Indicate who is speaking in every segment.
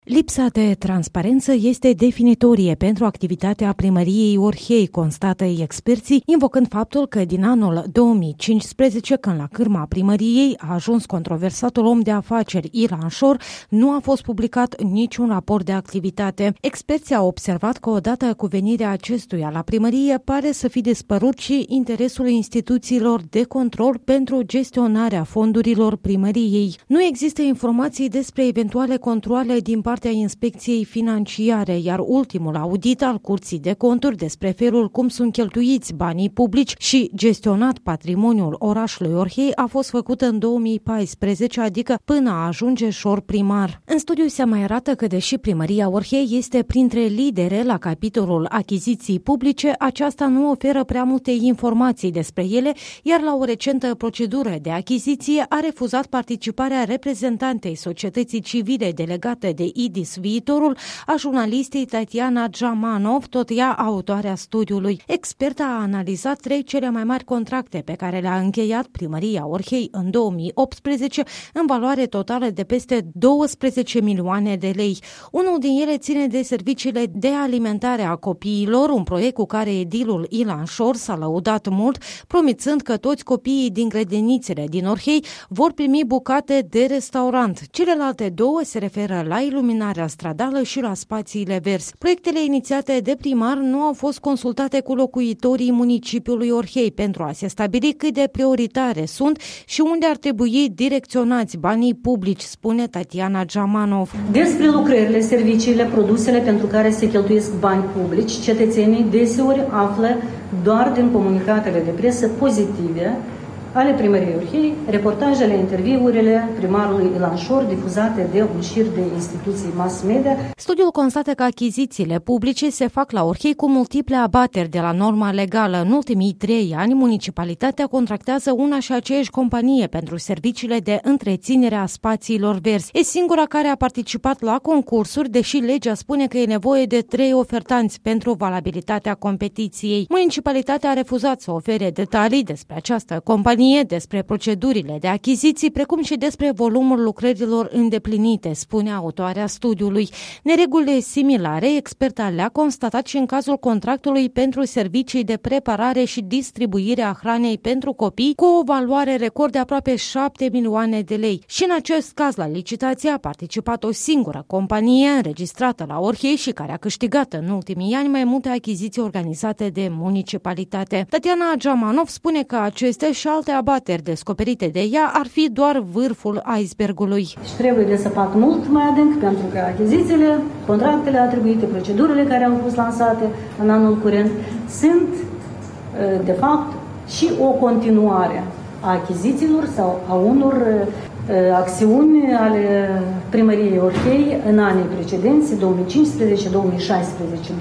Speaker 1: Lipsa de transparență este definitorie pentru activitatea primăriei Orhei, constată experții, invocând faptul că din anul 2015, când la cârma primăriei a ajuns controversatul om de afaceri Ilan Șor, nu a fost publicat niciun raport de activitate. Experții au observat că odată cu venirea acestuia la primărie pare să fi dispărut și interesul instituțiilor de control pentru gestionarea fondurilor primăriei. Nu există informații despre eventuale controale din partea Inspecției Financiare, iar ultimul audit al Curții de Conturi despre felul cum sunt cheltuiți banii publici și gestionat patrimoniul orașului Orhei a fost făcut în 2014, adică până a ajunge Șor primar. În studiu se mai arată că deși primăria Orhei este printre lidere la capitolul achiziții publice, aceasta nu oferă prea multe informații despre ele, iar la o recentă procedură de achiziție a refuzat participarea reprezentantei societății civile delegate de IDIS Viitorul, a jurnalistei Tatiana Jamanov, tot ea autoarea studiului. Experta a analizat 3 cele mai mari contracte pe care le-a încheiat primăria Orhei în 2018, în valoare totală de peste 12 milioane de lei. Unul din ele ține de serviciile de alimentare a copiilor, un proiect cu care edilul Ilan Șor s-a lăudat mult, promițând că toți copiii din grădinițele din Orhei vor primi bucate de restaurant. Celelalte două se referă la iluminarea stradală și la spațiile verzi. Proiectele inițiate de primar nu au fost consultate cu locuitorii municipiului Orhei pentru a se stabili cât de prioritare sunt și unde ar trebui direcționați banii publici, spune Tatiana Jamanov.
Speaker 2: Despre lucrările, serviciile, produsele pentru care se cheltuiesc bani publici, cetățenii deseori află doar din comunicatele de presă pozitive ale primăriei Orhei, reportajele, interviurile primarului Ilan Șor difuzate de un șir de instituții mass media.
Speaker 1: Studiul constată că achizițiile publice se fac la Orhei cu multiple abateri de la norma legală. În ultimii 3 ani, municipalitatea contractează una și aceeași companie pentru serviciile de întreținere a spațiilor verzi. E singura care a participat la concursuri, deși legea spune că e nevoie de 3 ofertanți pentru valabilitatea competiției. Municipalitatea a refuzat să ofere detalii despre această companie, despre procedurile de achiziții, precum și despre volumul lucrărilor îndeplinite, spune autoarea studiului. Neregulile similare, experta le-a constatat și în cazul contractului pentru servicii de preparare și distribuire a hranei pentru copii, cu o valoare record de aproape 7 milioane de lei. Și în acest caz, la licitație a participat o singură companie înregistrată la Orhei și care a câștigat în ultimii ani mai multe achiziții organizate de municipalitate. Tatiana Jamanov spune că aceste și alte abateri descoperite de ea ar fi doar vârful icebergului.
Speaker 2: Și trebuie de săpat mult mai adânc, pentru că achizițiile, contractele atribuite, procedurile care au fost lansate în anul curent sunt, de fapt, și o continuare a achizițiilor sau a unor acțiuni ale primăriei Orhei în anii precedenți, 2015, 2016,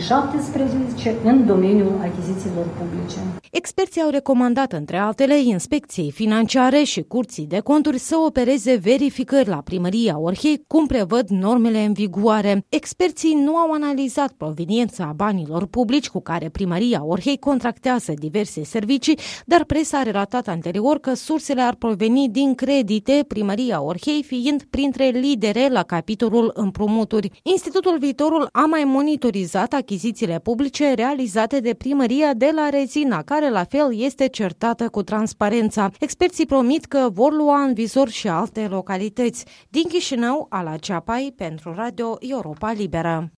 Speaker 2: 2017, în domeniul achizițiilor publice.
Speaker 1: Experții au recomandat, între altele, Inspecției Financiare și Curții de Conturi să opereze verificări la primăria Orhei, cum prevăd normele în vigoare. Experții nu au analizat proveniența banilor publici cu care primăria Orhei contractează diverse servicii, dar presa a relatat anterior că sursele ar proveni din credite, primăria Orhei fiind printre lidere la capitolul împrumuturi. Institutul Viitorul a mai monitorizat achizițiile publice realizate de primăria de la Rezina, care la fel este certată cu transparența. Experții promit că vor lua în vizor și alte localități. Din Chișinău, Ala Ceapai, pentru Radio Europa Liberă.